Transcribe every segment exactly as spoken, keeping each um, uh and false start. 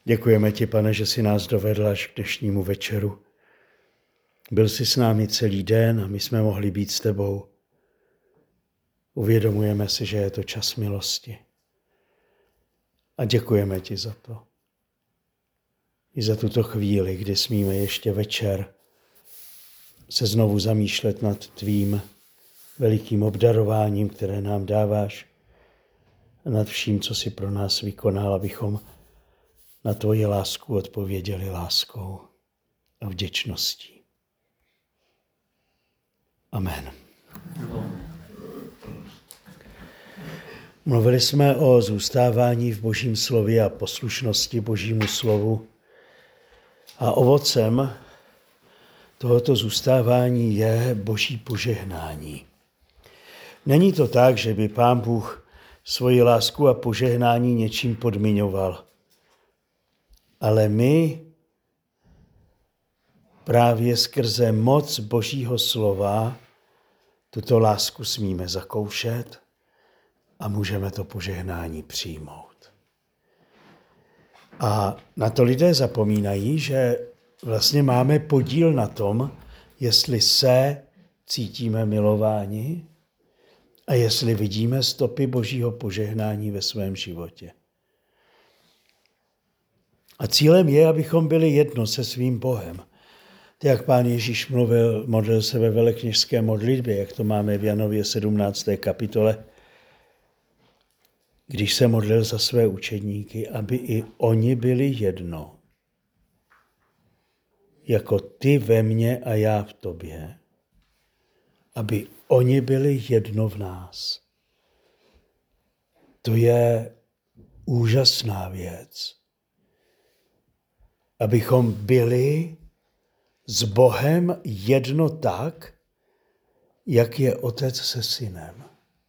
Děkujeme ti, Pane, že jsi nás dovedl až k dnešnímu večeru. Byl jsi s námi celý den a my jsme mohli být s tebou. Uvědomujeme si, že je to čas milosti. A děkujeme ti za to. I za tuto chvíli, kdy smíme ještě večer se znovu zamýšlet nad tvým velikým obdarováním, které nám dáváš, a nad vším, co jsi pro nás vykonal, abychom na tvoji lásku odpověděli láskou a vděčností. Amen. Mluvili jsme o zůstávání v Božím slově a poslušnosti Božímu slovu. A ovocem tohoto zůstávání je Boží požehnání. Není to tak, že by Pán Bůh svoji lásku a požehnání něčím podmiňoval. Ale my právě skrze moc Božího slova tuto lásku smíme zakoušet a můžeme to požehnání přijmout. A na to lidé zapomínají, že vlastně máme podíl na tom, jestli se cítíme milováni a jestli vidíme stopy Božího požehnání ve svém životě. A cílem je, abychom byli jedno se svým Bohem. Tak jak Pán Ježíš mluvil, modlil se ve velekněžské modlitbě, jak to máme v Janově sedmnácté kapitole, když se modlil za své učedníky, aby i oni byli jedno. Jako ty ve mně a já v tobě. Aby oni byli jedno v nás. To je úžasná věc. Abychom byli s Bohem jedno tak, jak je otec se synem.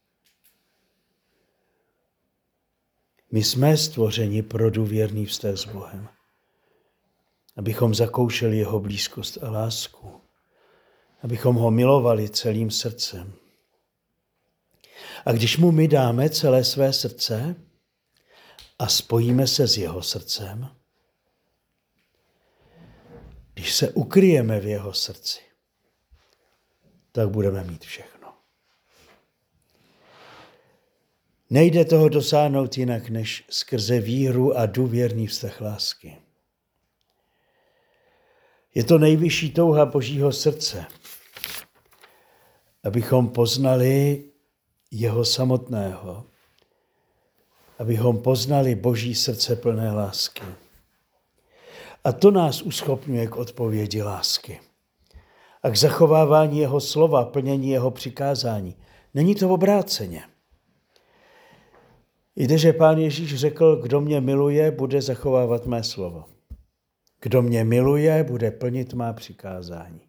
My jsme stvořeni pro důvěrný vztah s Bohem. Abychom zakoušeli jeho blízkost a lásku. Abychom ho milovali celým srdcem. A když mu my dáme celé své srdce a spojíme se s jeho srdcem, když se ukryjeme v jeho srdci, tak budeme mít všechno. Nejde toho dosáhnout jinak, než skrze víru a důvěrný vztah lásky. Je to nejvyšší touha Božího srdce, abychom poznali jeho samotného, abychom poznali Boží srdce plné lásky. A to nás uschopňuje k odpovědi lásky a k zachovávání jeho slova, plnění jeho přikázání. Není to obráceně. Jde, že Pán Ježíš řekl, kdo mě miluje, bude zachovávat mé slovo. Kdo mě miluje, bude plnit má přikázání.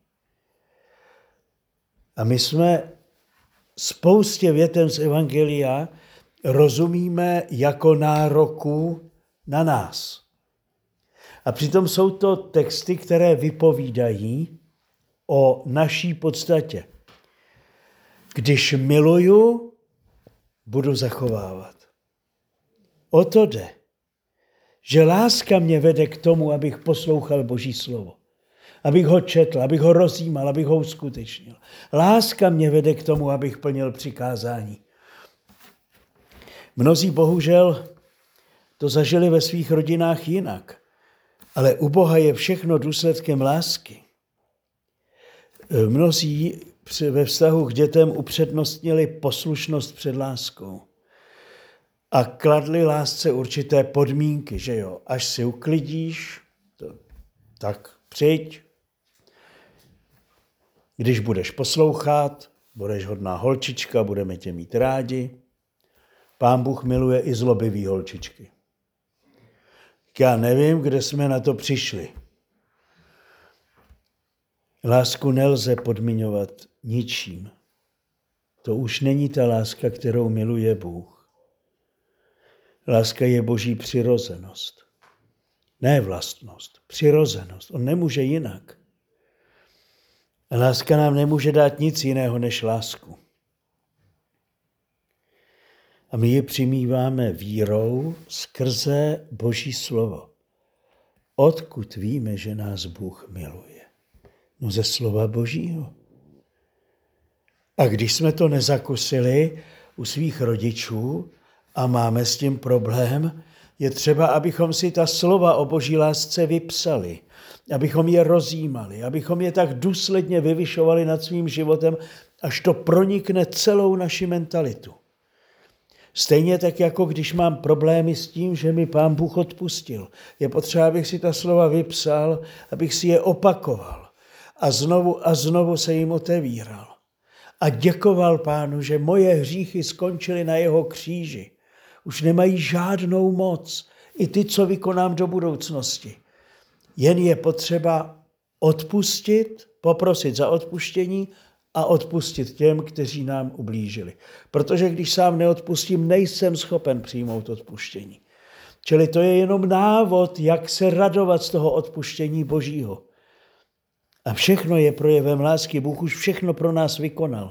A my jsme spoustě větem z Evangelia rozumíme jako nároku na nás. A přitom jsou to texty, které vypovídají o naší podstatě. Když miluju, budu zachovávat. O to jde, že láska mě vede k tomu, abych poslouchal Boží slovo. Abych ho četl, abych ho rozjímal, abych ho uskutečnil. Láska mě vede k tomu, abych plnil přikázání. Mnozí bohužel to zažili ve svých rodinách jinak. Ale u Boha je všechno důsledkem lásky. Mnozí ve vztahu k dětem upřednostnili poslušnost před láskou. A kladli lásce určité podmínky, že jo, až si uklidíš, to, tak přijď. Když budeš poslouchat, budeš hodná holčička, budeme tě mít rádi. Pán Bůh miluje i zlobivý holčičky. Já nevím, kde jsme na to přišli. Lásku nelze podmiňovat ničím. To už není ta láska, kterou miluje Bůh. Láska je Boží přirozenost. Ne vlastnost, přirozenost. On nemůže jinak. A láska nám nemůže dát nic jiného než lásku. A my ji přimíváme vírou skrze Boží slovo. Odkud víme, že nás Bůh miluje? No ze slova Božího. A když jsme to nezakusili u svých rodičů a máme s tím problém, je třeba, abychom si ta slova o Boží lásce vypsali, abychom je rozjímali, abychom je tak důsledně vyvyšovali nad svým životem, až to pronikne celou naši mentalitu. Stejně tak, jako když mám problémy s tím, že mi Pán Bůh odpustil. Je potřeba, abych si ta slova vypsal, abych si je opakoval a znovu a znovu se jim otevíral. A děkoval Pánu, že moje hříchy skončily na jeho kříži. Už nemají žádnou moc. I ty, co vykonám do budoucnosti. Jen je potřeba odpustit, poprosit za odpuštění a odpustit těm, kteří nám ublížili. Protože když sám neodpustím, nejsem schopen přijmout odpuštění. Čili to je jenom návod, jak se radovat z toho odpuštění Božího. A všechno je projevem lásky. Bůh už všechno pro nás vykonal.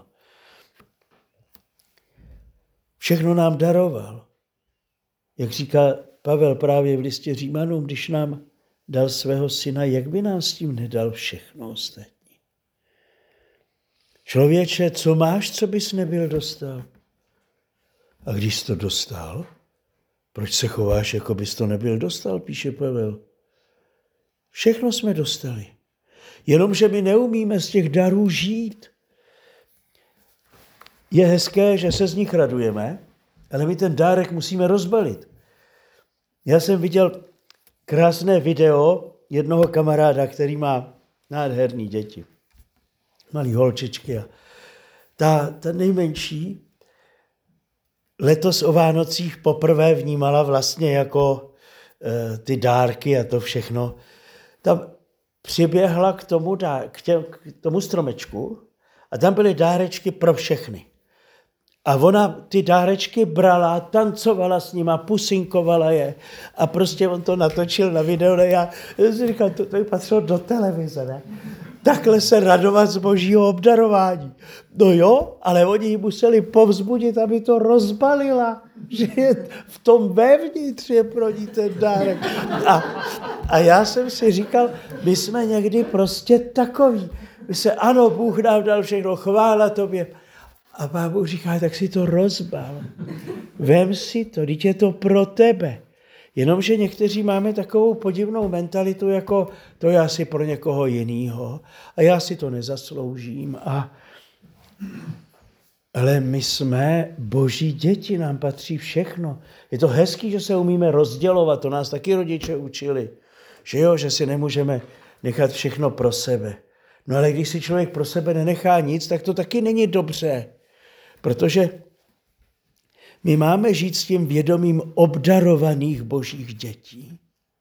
Všechno nám daroval. Jak říká Pavel právě v listě Římanům, když nám dal svého syna, jak by nám s tím nedal všechno ostatní? Člověče, co máš, co bys nebyl dostal? A když jsi to dostal, proč se chováš, jako bys to nebyl dostal, píše Pavel. Všechno jsme dostali. Jenomže my neumíme z těch darů žít. Je hezké, že se z nich radujeme, ale my ten dárek musíme rozbalit. Já jsem viděl krásné video jednoho kamaráda, který má nádherný děti. Malý holčičky. A ta, ta nejmenší letos o Vánocích poprvé vnímala vlastně jako e, ty dárky a to všechno. Tam přiběhla k tomu, dá, k, tě, k tomu stromečku a tam byly dárečky pro všechny. A ona ty dárečky brala, tancovala s nima, pusinkovala je a prostě on to natočil na video. Ne? Já jsem říkal, to, to patřilo do televize, ne? Takhle se radovat z Božího obdarování. No jo, ale oni ji museli povzbudit, aby to rozbalila, že je v tom vevnitř je pro ní ten dárek. A, a já jsem si říkal, my jsme někdy prostě takový. My se, ano, Bůh nám dal všechno, chvála tobě. A Pán Bůh říká, tak si to rozbal. Vem si to, vždyť je to pro tebe. Jenomže někteří máme takovou podivnou mentalitu, jako to je asi pro někoho jinýho a já si to nezasloužím. A... Ale my jsme Boží děti, nám patří všechno. Je to hezký, že se umíme rozdělovat, to nás taky rodiče učili. Že jo, že si nemůžeme nechat všechno pro sebe. No ale když si člověk pro sebe nenechá nic, tak to taky není dobře. Protože my máme žít s tím vědomím obdarovaných Božích dětí.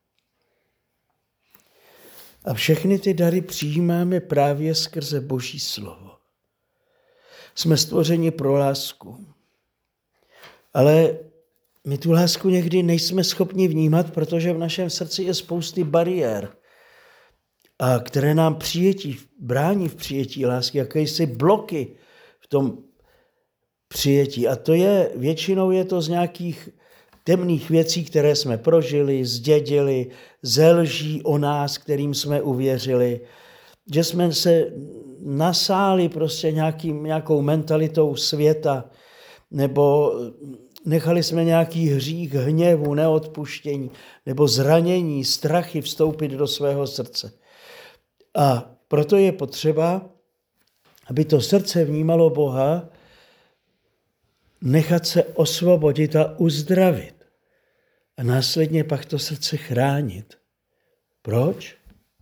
A všechny ty dary přijímáme právě skrze Boží slovo. Jsme stvořeni pro lásku. Ale my tu lásku někdy nejsme schopni vnímat, protože v našem srdci je spousty bariér, a které nám přijetí, brání v přijetí lásky, jakési bloky v tom přijetí. A to je, většinou je to z nějakých temných věcí, které jsme prožili, zdědili, ze lží o nás, kterým jsme uvěřili, že jsme se nasáli prostě nějakým, nějakou mentalitou světa, nebo nechali jsme nějaký hřích, hněvu, neodpuštění, nebo zranění, strachy vstoupit do svého srdce. A proto je potřeba, aby to srdce vnímalo Boha, nechat se osvobodit a uzdravit. A následně pak to srdce chránit. Proč?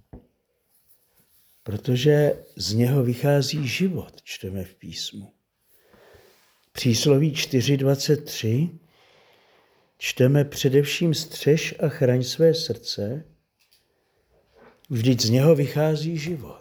Protože z něho vychází život, čteme v písmu. Přísloví čtyři dvacet tři čteme především střež a chraň své srdce, vždyť z něho vychází život.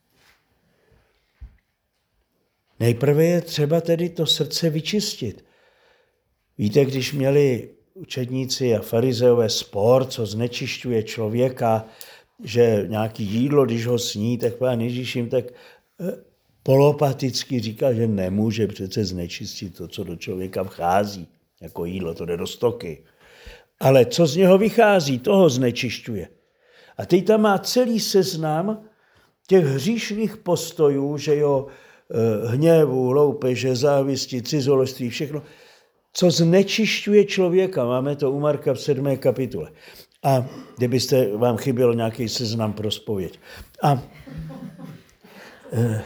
Nejprve je třeba tedy to srdce vyčistit. Víte, když měli učedníci a farizeové spor, co znečišťuje člověka, že nějaký jídlo, když ho sní, tak Pán Ježíš jim tak polopaticky říká, že nemůže přece znečistit to, co do člověka vchází, jako jídlo, to jde do stoky. Ale co z něho vychází, toho znečišťuje. A teď tam má celý seznam těch hříšných postojů, že jo, hněvu, loupeže, závisti, cizoložství, všechno, co znečišťuje člověka. Máme to u Marka v sedmé kapitole. A kdybyste vám chyběl nějaký seznam pro zpověď. A eh,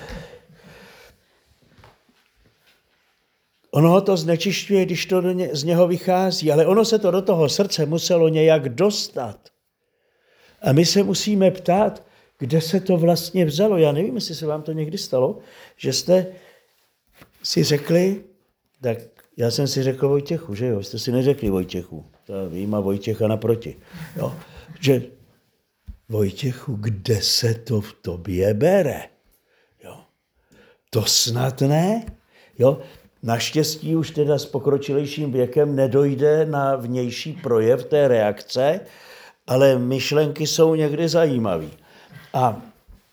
ono ho to znečišťuje, když to do ně, z něho vychází, ale ono se to do toho srdce muselo nějak dostat. A my se musíme ptát, kde se to vlastně vzalo. Já nevím, jestli se vám to někdy stalo, že jste si řekli, tak já jsem si řekl Vojtěchu, že jo, jste si neřekli Vojtěchu, ta výjima Vojtěcha naproti, jo, že Vojtěchu, kde se to v tobě bere, jo, to snad ne, jo, naštěstí už teda s pokročilejším věkem nedojde na vnější projev té reakce, ale myšlenky jsou někdy zajímavé. A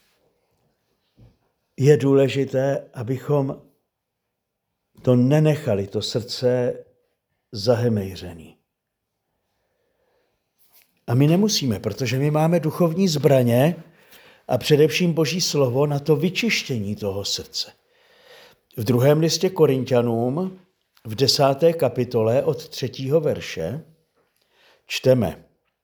je důležité, abychom to nenechali, to srdce zahemejřený. A my nemusíme, protože my máme duchovní zbraně a především Boží slovo na to vyčištění toho srdce. V druhém listě Korinťanům v desáté kapitole od třetího verše čteme: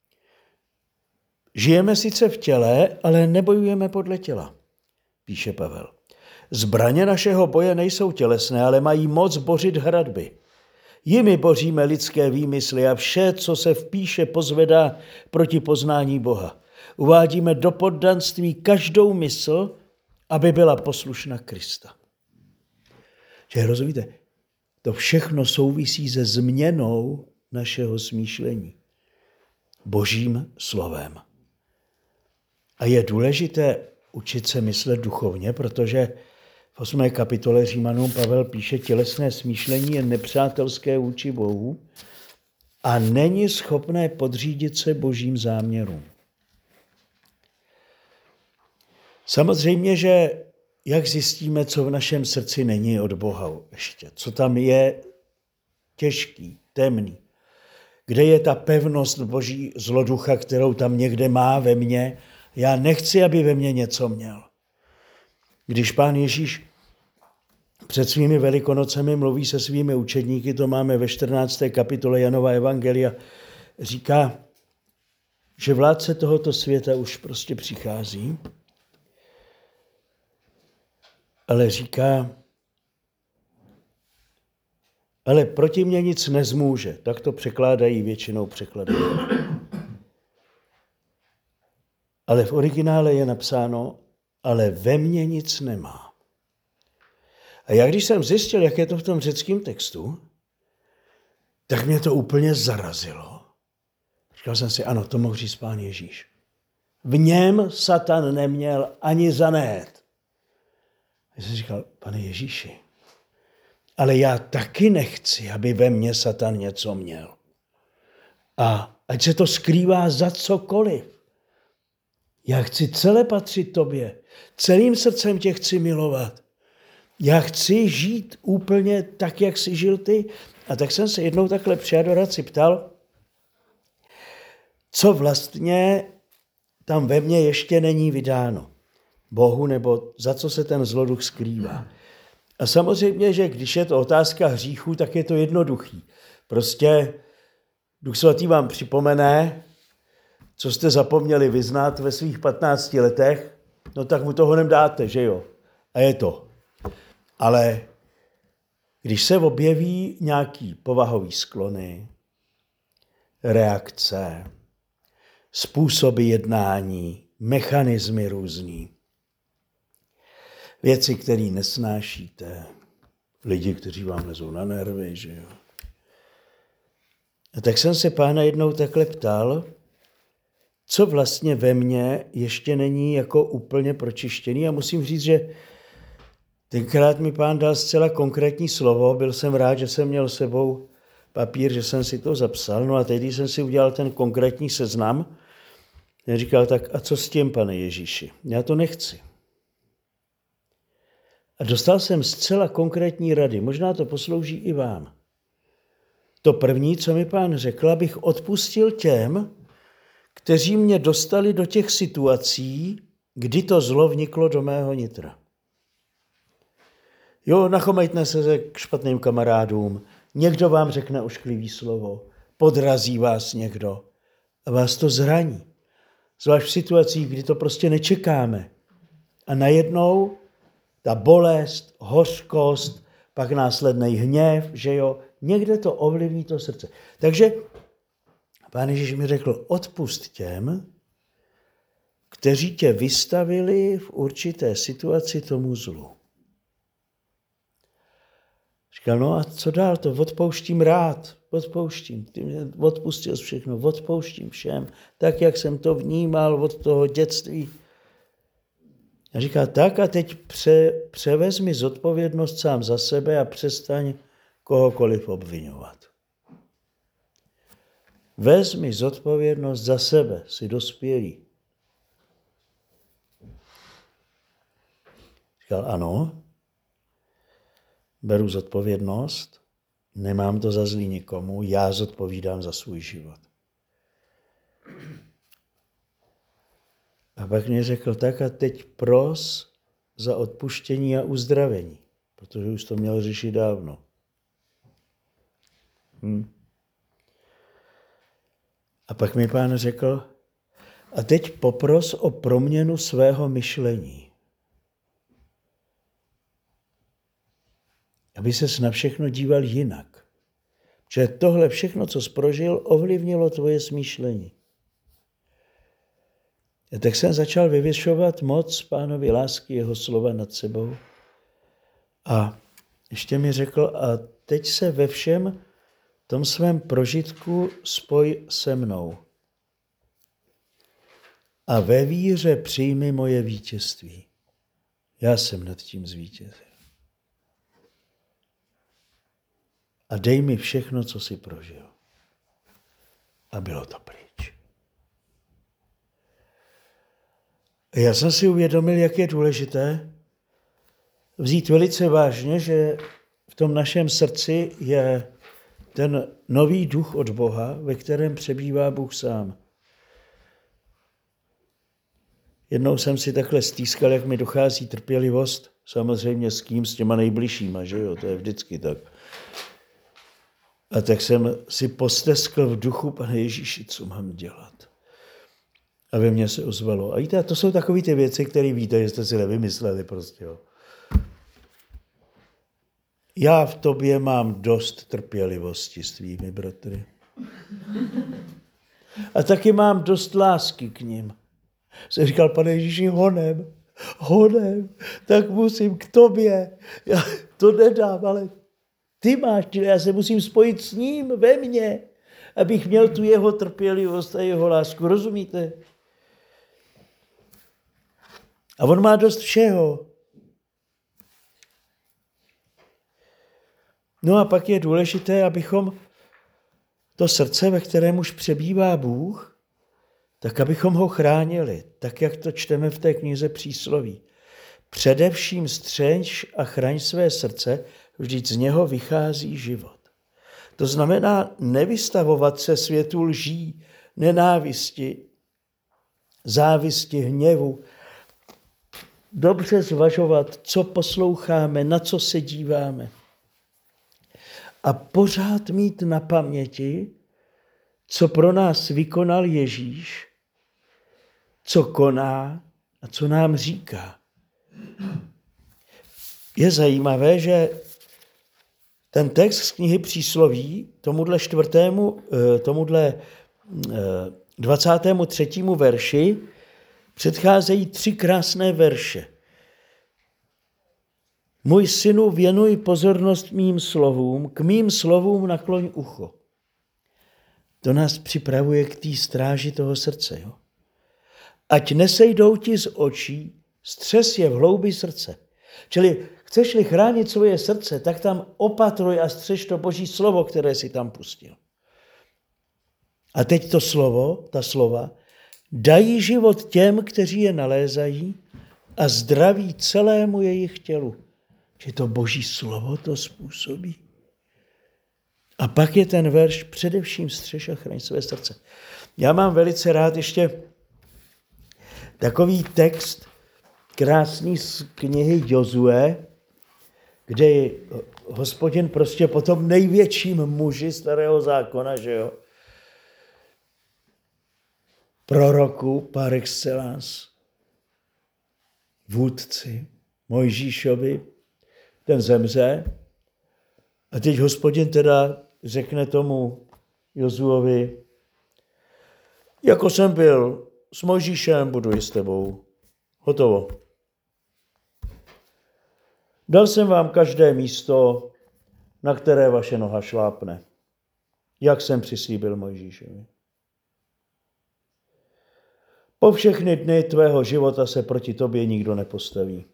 Žijeme sice v těle, ale nebojujeme podle těla, píše Pavel. Zbraně našeho boje nejsou tělesné, ale mají moc bořit hradby. Jimi boříme lidské výmysly a vše, co se v píše pozvedá proti poznání Boha. Uvádíme do poddanství každou mysl, aby byla poslušna Krista. Že rozumíte, to všechno souvisí se změnou našeho smýšlení Božím slovem. A je důležité učit se myslet duchovně, protože v osmé kapitole Římanům Pavel píše, tělesné smýšlení je nepřátelské vůči Bohu a není schopné podřídit se Božím záměrům. Samozřejmě, že jak zjistíme, co v našem srdci není od Boha ještě, co tam je těžký, temný, kde je ta pevnost Boží zloducha, kterou tam někde má ve mně. Já nechci, aby ve mně něco měl. Když Pán Ježíš před svými velikonocemi mluví se svými učedníky, to máme ve čtrnácté kapitole Janova evangelia, říká, že vládce tohoto světa už prostě přichází, ale říká, ale proti mně nic nezmůže. Tak to překládají většinou překladají. Ale v originále je napsáno, ale ve mně nic nemá. A já když jsem zjistil, jak je to v tom řeckém textu, tak mě to úplně zarazilo. Říkal jsem si, ano, to mohl říct Pán Ježíš. V něm Satan neměl ani zanét. Já jsem říkal, Pane Ježíši, ale já taky nechci, aby ve mně Satan něco měl. A ať se to skrývá za cokoliv. Já chci celé patřit tobě. Celým srdcem tě chci milovat. Já chci žít úplně tak, jak jsi žil ty. A tak jsem se jednou takhle při adoraci ptal, co vlastně tam ve mně ještě není vydáno. Bohu, nebo za co se ten zloduch skrývá. A samozřejmě, že když je to otázka hříchu, tak je to jednoduchý. Prostě Duch Svatý vám připomene, co jste zapomněli vyznat ve svých patnácti letech, no tak mu to honem dáte, že jo? A je to. Ale když se objeví nějaký povahový sklony, reakce, způsoby jednání, mechanismy různý, věci, které nesnášíte, lidi, kteří vám lezou na nervy, že jo? A tak jsem se Pána jednou takhle ptal, co vlastně ve mně ještě není jako úplně pročištěný. A musím říct, že tenkrát mi Pán dal zcela konkrétní slovo. Byl jsem rád, že jsem měl s sebou papír, že jsem si to zapsal. No a teď, když jsem si udělal ten konkrétní seznam, já říkal, tak a co s tím, Pane Ježíši? Já to nechci. A dostal jsem zcela konkrétní rady. Možná to poslouží i vám. To první, co mi Pán řekl, abych odpustil těm, kteří mě dostali do těch situací, kdy to zlo vniklo do mého nitra. Jo, nachomejte se k špatným kamarádům, někdo vám řekne ošklivý slovo, podrazí vás někdo a vás to zraní. Zvlášť v situacích, kdy to prostě nečekáme. A najednou ta bolest, hořkost, pak následný hněv, že jo, někde to ovlivní to srdce. Takže Pán Ježíš mi řekl, odpusť těm, kteří tě vystavili v určité situaci tomu zlu. Říkal, no a co dál, to odpouštím rád, odpouštím. Ty mě odpustil všechno, odpouštím všem, tak, jak jsem to vnímal od toho dětství. A říká, tak a teď pře, převezmi zodpovědnost sám za sebe a přestaň kohokoliv obvinovat. Vezmi zodpovědnost za sebe, jsi dospělý. Říkal, ano, beru zodpovědnost, nemám to za zlý nikomu, já zodpovídám za svůj život. A pak mi řekl, tak a teď pros za odpuštění a uzdravení, protože už to měl řešit dávno. Hm. A pak mi Pán řekl, a teď popros o proměnu svého myšlení. Aby ses na všechno díval jinak. Že tohle všechno, co jsi prožil, ovlivnilo tvoje smýšlení. A tak jsem začal vyvěšovat moc Pánovi lásky, jeho slova nad sebou. A ještě mi řekl, a teď se ve všem tom svém prožitku spoj se mnou. A ve víře přijmi moje vítězství. Já jsem nad tím zvítězil. A dej mi všechno, co jsi prožil. A bylo to pryč. A já jsem si uvědomil, jak je důležité vzít velice vážně, že v tom našem srdci je ten nový duch od Boha, ve kterém přebývá Bůh sám. Jednou jsem si takhle stýskal, jak mi dochází trpělivost, samozřejmě s kým, s těma nejbližšíma, že jo, to je vždycky tak. A tak jsem si posteskl v duchu, Pane Ježíši, co mám dělat? A ve mně se ozvalo. A víte, to jsou takové ty věci, které víte, že jste si nevymysleli prostě. Jo. Já v tobě mám dost trpělivosti s tvými bratry. A taky mám dost lásky k nim. Jsem říkal, Pane Ježíši, honem, honem, tak musím k tobě. Já to nedám, ale ty máš, já se musím spojit s ním ve mně, abych měl tu jeho trpělivost a jeho lásku. Rozumíte? A on má dost všeho. No a pak je důležité, abychom to srdce, ve kterém už přebývá Bůh, tak abychom ho chránili, tak jak to čteme v té knize Přísloví. Především střež a chraň své srdce, vždyť z něho vychází život. To znamená nevystavovat se světu lží, nenávisti, závisti, hněvu. Dobře zvažovat, co posloucháme, na co se díváme. A pořád mít na paměti, co pro nás vykonal Ježíš, co koná a co nám říká. Je zajímavé, že ten text z knihy Přísloví tomuhle čtvrtému, tomuhle dvacátému třetímu verši předcházejí tři krásné verše. Můj synu, věnuj pozornost mým slovům, k mým slovům nakloň ucho. To nás připravuje k té stráži toho srdce. Jo? Ať nesejdou ti z očí, střes je v hloubi srdce. Čili chceš-li chránit svoje srdce, tak tam opatruj a střež to Boží slovo, které si tam pustil. A teď to slovo, ta slova, dají život těm, kteří je nalézají a zdraví celému jejich tělu. Že to Boží slovo to způsobí. A pak je ten verš, především střež a chraň své srdce. Já mám velice rád ještě takový text krásný z knihy Jozue, kde Hospodin prostě po tom největším muži starého zákona, že jo, proroku par excellence, vůdci Mojžíšovi, ten zemře. A teď Hospodin teda řekne tomu Jozuovi, jako jsem byl s Mojžíšem, budu i s tebou. Hotovo. Dal jsem vám každé místo, na které vaše noha šlápne, jak jsem přislíbil Mojžíšovi. Po všechny dny tvého života se proti tobě nikdo nepostaví.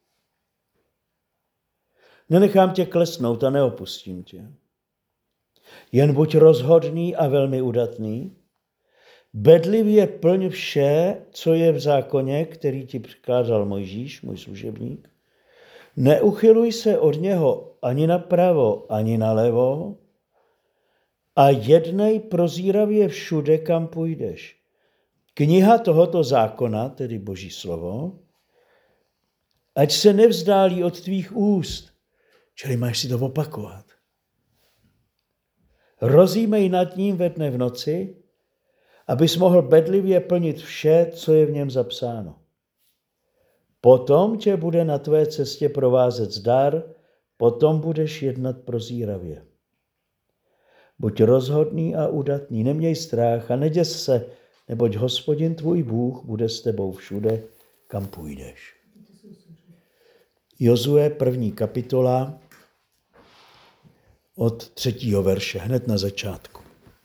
Nenechám tě klesnout a neopustím tě. Jen buď rozhodný a velmi udatný, bedlivě plň vše, co je v zákoně, který ti přikázal Mojžíš, můj služebník. Neuchyluj se od něho ani napravo, ani nalevo a jednej prozíravě všude, kam půjdeš. Kniha tohoto zákona, tedy Boží slovo, ať se nevzdálí od tvých úst, čili máš si to opakovat. Rozjímej nad ním ve dne v noci, abys mohl bedlivě plnit vše, co je v něm zapsáno. Potom tě bude na tvé cestě provázet zdar, potom budeš jednat prozíravě. Buď rozhodný a udatný, neměj strach a neděs se, neboť Hospodin tvůj Bůh bude s tebou všude, kam půjdeš. Jozue, první kapitola, od třetího verše, hned na začátku.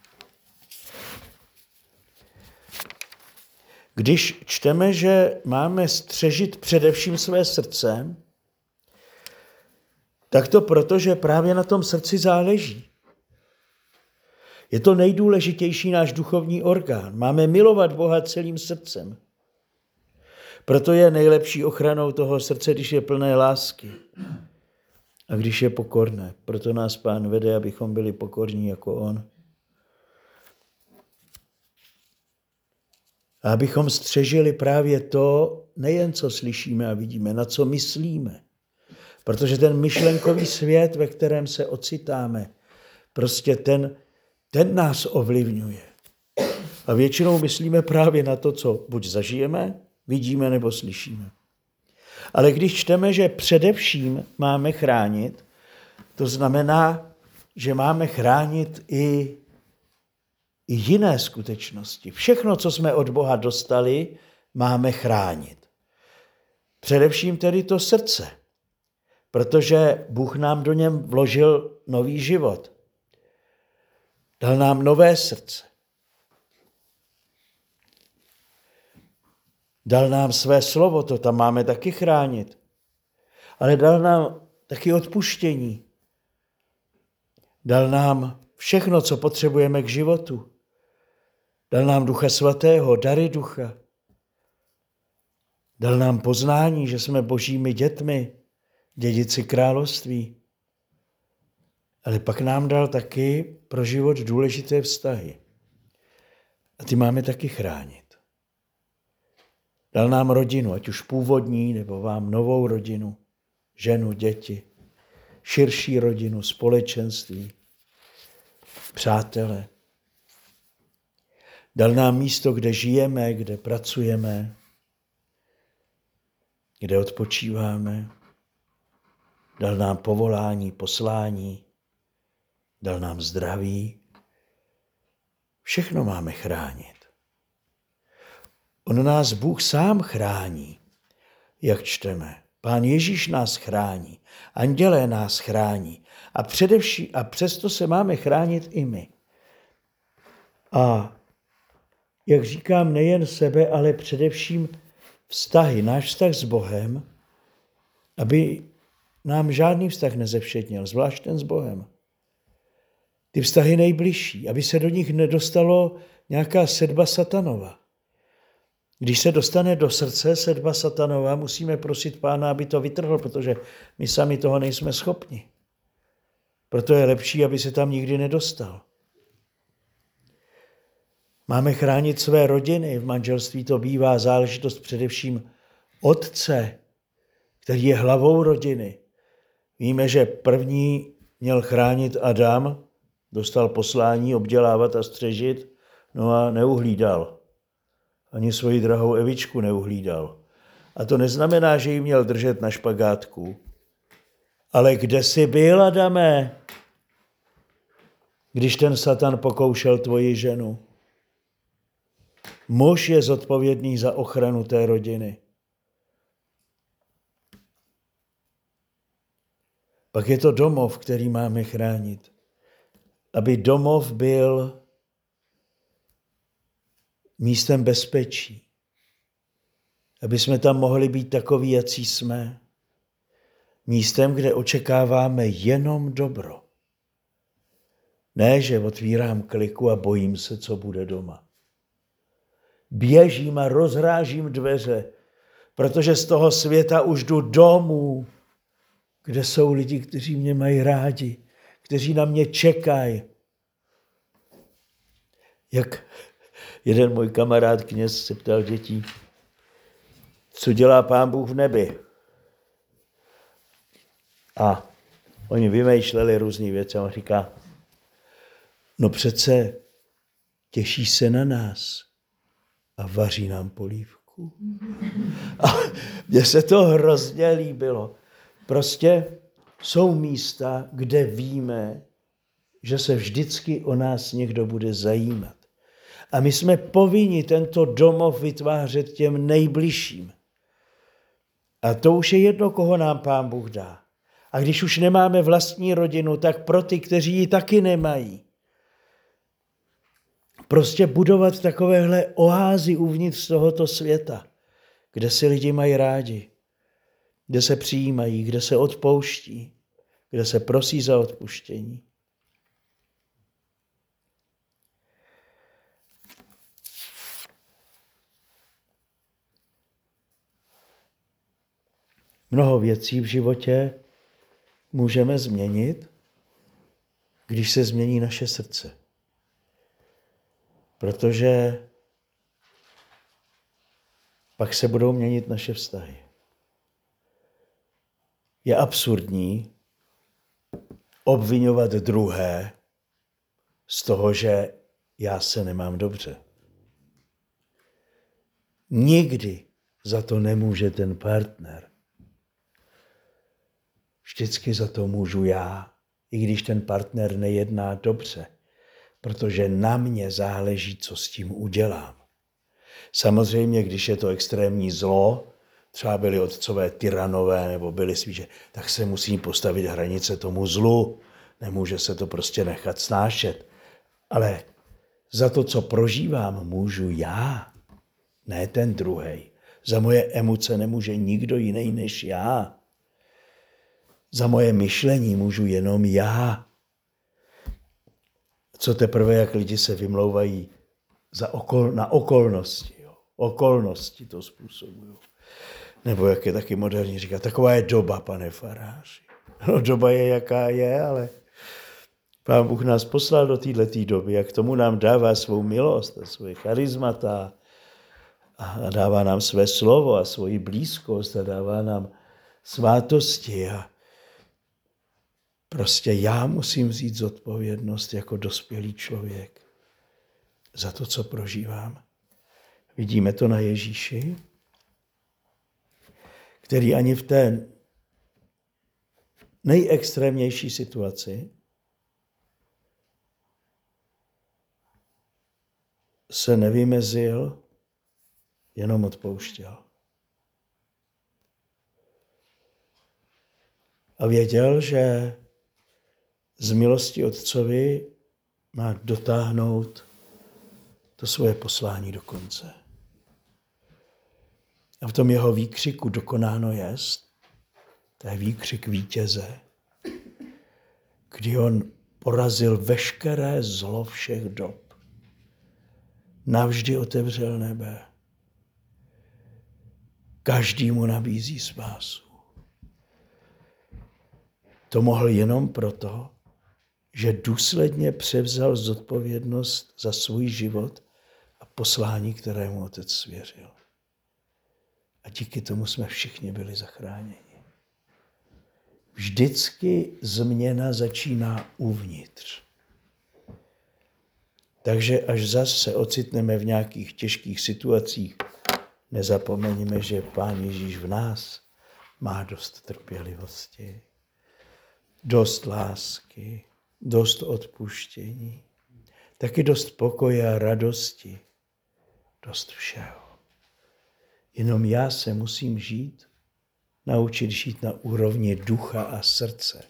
Když čteme, že máme střežit především své srdce, tak to proto, že právě na tom srdci záleží. Je to nejdůležitější náš duchovní orgán. Máme milovat Boha celým srdcem. Proto je nejlepší ochranou toho srdce, když je plné lásky a když je pokorné. Proto nás Pán vede, abychom byli pokorní jako on. A abychom střežili právě to, nejen co slyšíme a vidíme, na co myslíme. Protože ten myšlenkový svět, ve kterém se ocitáme, prostě ten, ten nás ovlivňuje. A většinou myslíme právě na to, co buď zažijeme, vidíme nebo slyšíme. Ale když čteme, že především máme chránit, to znamená, že máme chránit i I jiné skutečnosti. Všechno, co jsme od Boha dostali, máme chránit. Především tedy to srdce, protože Bůh nám do něm vložil nový život. Dal nám nové srdce. Dal nám své slovo, to tam máme taky chránit. Ale dal nám taky odpuštění. Dal nám všechno, co potřebujeme k životu. Dal nám Ducha Svatého, dary Ducha. Dal nám poznání, že jsme Božími dětmi, dědici království. Ale pak nám dal taky pro život důležité vztahy. A ty máme taky chránit. Dal nám rodinu, ať už původní, nebo vám novou rodinu, ženu, děti, širší rodinu, společenství, přátele. Dal nám místo, kde žijeme, kde pracujeme, kde odpočíváme. Dal nám povolání, poslání. Dal nám zdraví. Všechno máme chránit. On nás Bůh sám chrání, jak čteme. Pán Ježíš nás chrání, andělé nás chrání a především, a přesto se máme chránit i my. A jak říkám, nejen sebe, ale především vztahy, náš vztah s Bohem, aby nám žádný vztah nezevšetnil, zvlášť ten s Bohem. Ty vztahy nejbližší, aby se do nich nedostalo nějaká sedba satanova. Když se dostane do srdce sedba satanova, musíme prosit Pána, aby to vytrhl, protože my sami toho nejsme schopni. Proto je lepší, aby se tam nikdy nedostal. Máme chránit své rodiny. V manželství to bývá záležitost především otce, který je hlavou rodiny. Víme, že první měl chránit Adam, dostal poslání obdělávat a střežit, no a neuhlídal. Ani svoji drahou Evičku neuhlídal. A to neznamená, že ji měl držet na špagátku. Ale kde jsi byl, Adame, když ten Satan pokoušel tvoji ženu? Muž je zodpovědný za ochranu té rodiny. Pak je to domov, který máme chránit. Aby domov byl místem bezpečí. Aby jsme tam mohli být takoví, jací jsme. Místem, kde očekáváme jenom dobro. Ne, že otvírám kliku a bojím se, co bude doma. Běžím a rozrážím dveře, protože z toho světa už jdu domů, kde jsou lidi, kteří mě mají rádi, kteří na mě čekají. Jak jeden můj kamarád kněz se ptal dětí, co dělá Pán Bůh v nebi. A oni vymýšleli různý věci a on říká, no přece těší se na nás a vaří nám polívku. A mně se to hrozně líbilo. Prostě jsou místa, kde víme, že se vždycky o nás někdo bude zajímat. A my jsme povinni tento domov vytvářet těm nejbližším. A to už je jedno, koho nám Pán Bůh dá. A když už nemáme vlastní rodinu, tak pro ty, kteří ji taky nemají. Prostě budovat takovéhle oázy uvnitř tohoto světa, kde si lidi mají rádi, kde se přijímají, kde se odpouští, kde se prosí za odpuštění. Mnoho věcí v životě můžeme změnit, když se změní naše srdce. Protože pak se budou měnit naše vztahy. Je absurdní obvinovat druhé z toho, že já se nemám dobře. Nikdy za to nemůže ten partner. Vždycky za to můžu já, i když ten partner nejedná dobře, protože na mě záleží, co s tím udělám. Samozřejmě, když je to extrémní zlo, třeba byli otcové tyranové nebo byli svíže, tak se musí postavit hranice tomu zlu. Nemůže se to prostě nechat snášet. Ale za to, co prožívám, můžu já, ne ten druhej. Za moje emoce nemůže nikdo jiný než já. Za moje myšlení můžu jenom já. Co teprve, jak lidi se vymlouvají za okol, na okolnosti. Jo. Okolnosti to způsobují. Nebo jak je taky moderní říkat, taková je doba, pane faráři. No, doba je, jaká je, ale Pán Bůh nás poslal do této doby a k tomu nám dává svou milost a svoje charismata a dává nám své slovo a svoji blízkost a dává nám svátosti a prostě já musím vzít zodpovědnost jako dospělý člověk za to, co prožívám. Vidíme to na Ježíši, který ani v té nejextrémnější situaci se nevymezil, jenom odpouštěl. A věděl, že z milosti Otcovi má dotáhnout to svoje poslání do konce. A v tom jeho výkřiku dokonáno jest, to je výkřik vítěze, kdy on porazil veškeré zlo všech dob. Navždy otevřel nebe. Každý mu nabízí spásu. To mohl jenom proto, že důsledně převzal zodpovědnost za svůj život a poslání, kterému Otec svěřil. A díky tomu jsme všichni byli zachráněni. Vždycky změna začíná uvnitř. Takže až zase se ocitneme v nějakých těžkých situacích, nezapomeňme, že Pán Ježíš v nás má dost trpělivosti, dost lásky, dost odpuštění, taky dost pokoje a radosti, dost všeho. Jenom já se musím žít, naučit žít na úrovni ducha a srdce.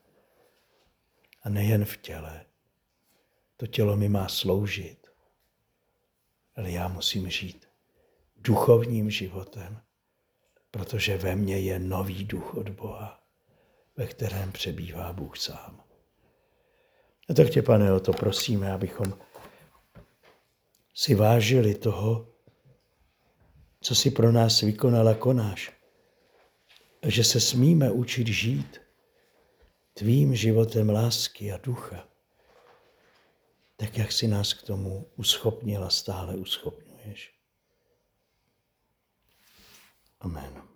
A nejen v těle. To tělo mi má sloužit. Ale já musím žít duchovním životem, protože ve mně je nový duch od Boha, ve kterém přebývá Bůh sám. A tak tě, Pane, o to prosíme, abychom si vážili toho, co si pro nás vykonal a konáš. A že se smíme učit žít tvým životem lásky a ducha, tak jak si nás k tomu uschopnil a stále uschopňuješ. Amen.